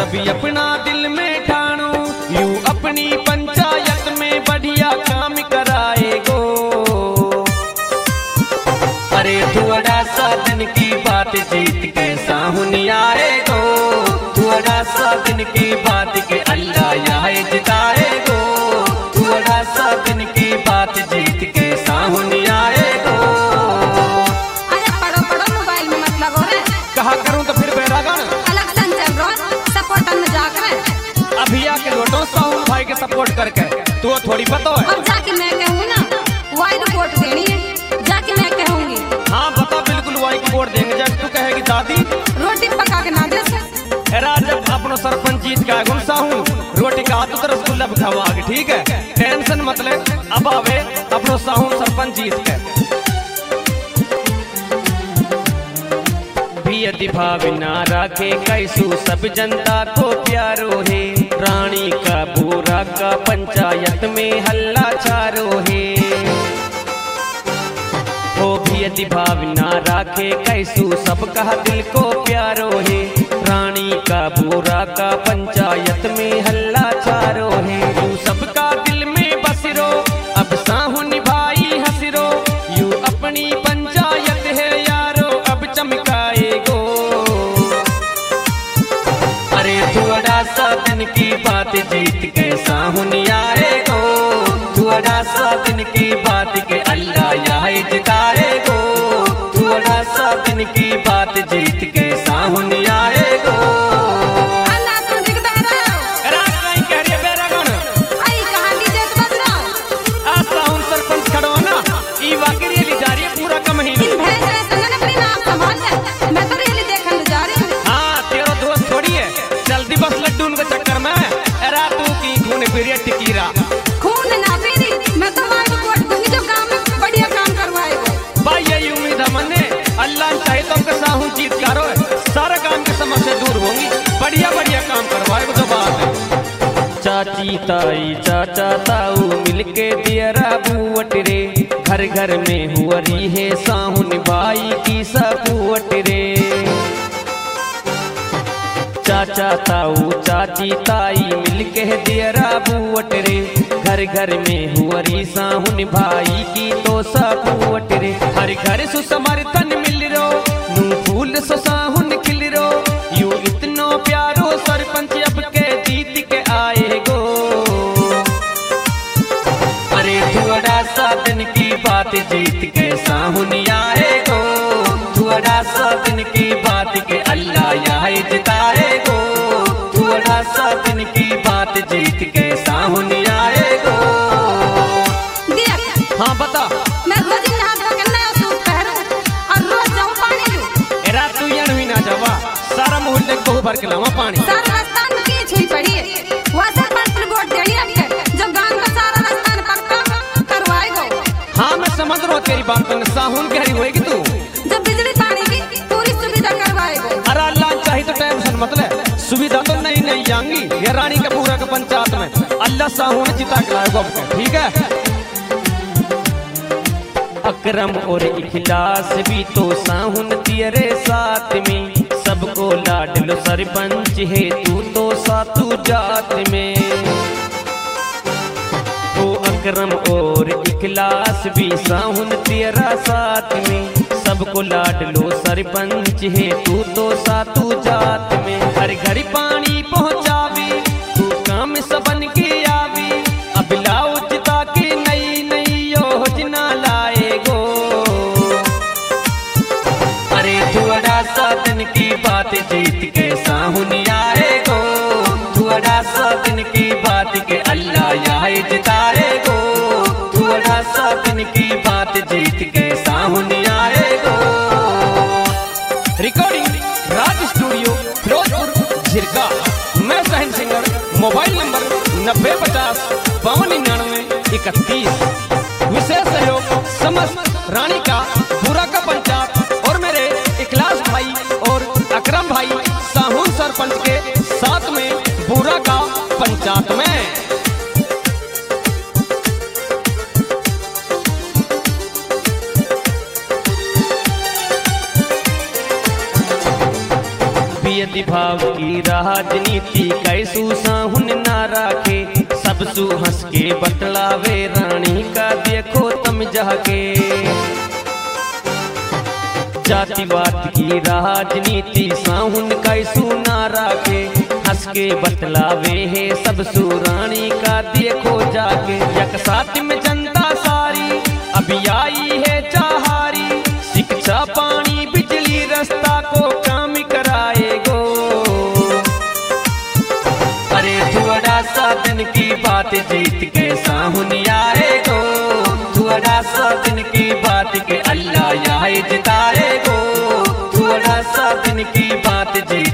सभी अपना दिल में ठानो, यू अपनी पंचायत में बढ़िया काम कराएगो। अरे थोड़ा सा दिन की बात जीत के साहुन आएगो, थोड़ा सा दिन की बात के अल्लाह यहाँ जिताएगो, थोड़ा सा दिन की बात जीत के साहुन आएगो। अरे पढ़ो पढ़ो मोबाइल में मत लगो रे। कहा करूं तो फिर बैरागन इलेक्शन चल रहा, सपोर्ट में जाकर अभी आके लौटो साहुन भाई के सपोर्ट करके, तो थोड़ी पता है। अब जाके मैं कहूँ ना वाइड वोट देनी है, जाके मैं कहूँगी। हाँ बता, बिल्कुल वाई की वोट देंगे जब तू कहेगी दादी रोटी पका के ना दे से। जब अपनो सरपंच जीत का गुस्सा हूँ, रोटी का हाथ तो रसगुल्ला खवागे, ठीक है टेंशन मत ले। अब आवे अपनो साहू सरपंच जीत के भी भाव ना रखे कैसू सब जनता को प्यारो है, रानी का बूरा का पंचायत में हल्ला चारो है। ओ भी भाव ना राखे कैसू सबका दिल को प्यारो है, रानी का बूरा का पंचायत में हल्ला चारो है। यू सबका दिल में बसरो अब साहुन भाई हसरो, यू अपनी पंचायत है यारो अब चमकाएगो। अरे थोड़ा सा दिन की बात जीत के साहुन आएगो, थोड़ा सा दिन की बात के अल्लाह यहाँ जिताएगो, थोड़ा सा दिन की बात जीत के साहुन आएगो। सरपंच खड़ो ना ई वाकई ली जा रही है पूरा का महीना। मैं तो रेली देखने जा रही हूँ। हाँ तेरा दोस्त थोड़ी है, जल्दी बस लड्डू के चक्कर में एरा तू की खून पीरियड टिकीरा खून ना पीरी, मैं तो वाइड वोट दूंगी जो गांव में बढ़िया काम करवाएगा। भाई यही उम्मीद है मन ने, अल्लाह चाहे तो के साहू जीत करो, सारा काम की समस्या दूर होंगी, बढ़िया बढ़िया काम करवाएगा। तो बात है चाची ताई चाचा ताऊ मिलके दियरा बुवट रे, घर घर में हुआ रही है साहुन भाई की सपुवट रे। चाचा ताऊ चाची ताई मिलके दियरा बुवट रे, घर घर में हुआ रही साहुन भाई की तो सपुवट रे। हर घर सुसमर्थन मिल रो, नू फूल सो साहुन खिल रो, यू इतनो प्यारो सरपंच अब के जीत के आएगो। अरे थोड़ा सा दिन की बात जीत के साहुन आएगो, थोड़ा सा दिन की बात के अल्लाह यहाँ जिताएगो, थोड़ा सा दिन की बात जीत के साहुन आएगो। हाँ बता। मैं रोज नहा धो के नया सूट पहनूं और रोज जाऊं पानी लूं। एरा तू यन हुई ना जावा, सारा मोहल्ले को भर के लावा पानी। सारा रास्ता में की छुई पड़ी है, वो सरपंच को वोट देनी है जो गांव का सारा रास्ता पक्का करवाएगा। हाँ मैं समझ रहा हूँ तेरी बात, साहुन कह रही होगी तू जब बिजली पानी की पूरी सुविधा करवाएगा। अरे अल्लाह चाहे तो टेंशन मत ले, सुविधा तो नहीं जाएंगी ये रानी का पूरा का पंचायत में, अल्लाह साहुन जिता के लाएगा, ठीक है। अकरम और इखलास भी तो साहुन तेरे साथ में, सबको लाडलो सरपंच है तू तो सातू जात में। ओ अकरम और इखलास भी साहुन तेरा साथ में, सबको लाडलो सरपंच है तू तो सातू जात में। हर घर पानी पहुँचावी तू काम सबन के आवी, अब लाओ जिता के नई नई योजना लाएगो। अरे थोड़ा सा दिन की बात जीत के साहुन आएगो, थोड़ा सा दिन की बात के अल्लाह यहाँ जिताएगो, थोड़ा सा दिन की बात जीत के साहुन आएगो। रिकॉर्डिंग राज स्टूडियो फिरोजपुर झिरका, मैं सहन सिंगर, मोबाइल नंबर 9050 5299 31। विशेष सहयोग समस्त रानी का पूरा का पंचायत और मेरे इखलास भाई और अकरम भाई साहुन सरपंच के साथ में पूरा का पंचायत में। भाव की राजनीति कैसू साहुन ना राखे, सबसू हंस के बतलावे रानी का देखो तम जाके। जातिवाद की राजनीति साहुन कैसू ना राखे, हंस के बतलावे है सबसू रानी का देखो जाके। यक साथ में जनता सारी अभी आई है चाहारी, शिक्षा पानी बिजली रास्ता को काम कराएगो। अरे थोड़ा सा दिन की बात जीत के साहुन आएगो, थोड़ा सा दिन की बात के अल्लाह यहाँ जिताएगो, थोड़ा सा दिन की बात जीत